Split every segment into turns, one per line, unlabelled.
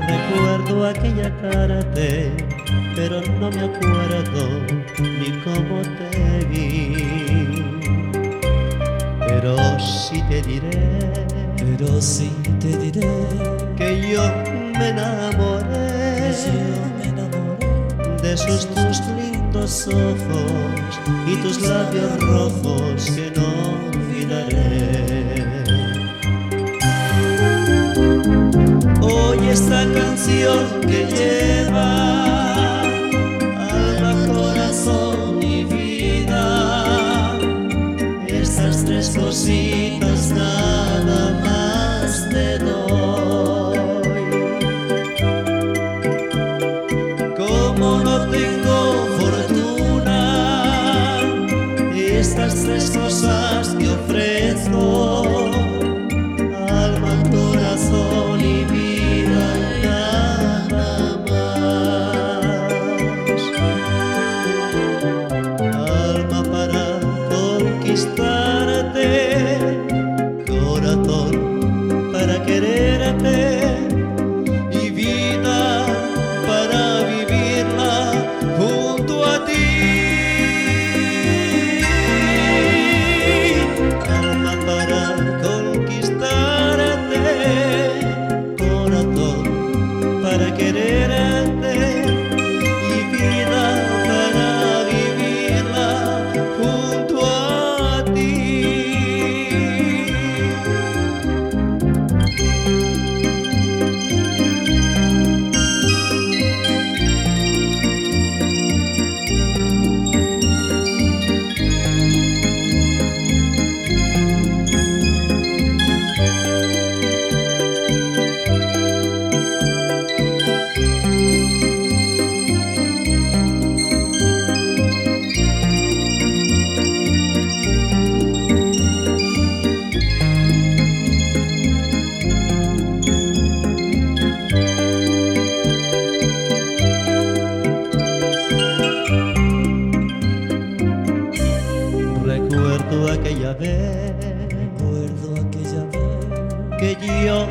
Recuerdo aquella tarde, pero no me acuerdo ni cómo te vi. Pero sí te diré, que yo me enamoré, de sus tus lindos ojos y tus labios rojos que no olvidaré. Oye esta canción que lleva alma, corazón y vida, estas tres cositas nada más te doy. Como no tengo fortuna, estas tres cosas te ofrezco: alma, corazón y vida, nada más. Alma para conquistarte, corazón para quererte y vida para vivirla junto a ti. Alma para conquistarte, corazón para quererte y vida para vivirla junto a ti. Recuerdo aquella vez que yo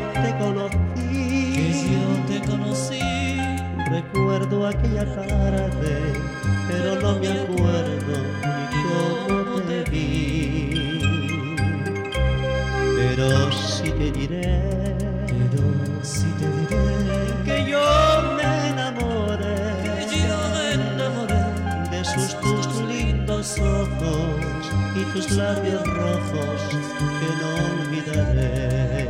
te conocí, recuerdo aquella tarde, pero no me acuerdo ni cómo te vi. Pero sí te diré, que yo me enamoré, de tus lindos ojos y tus labios rojos que no olvidaré.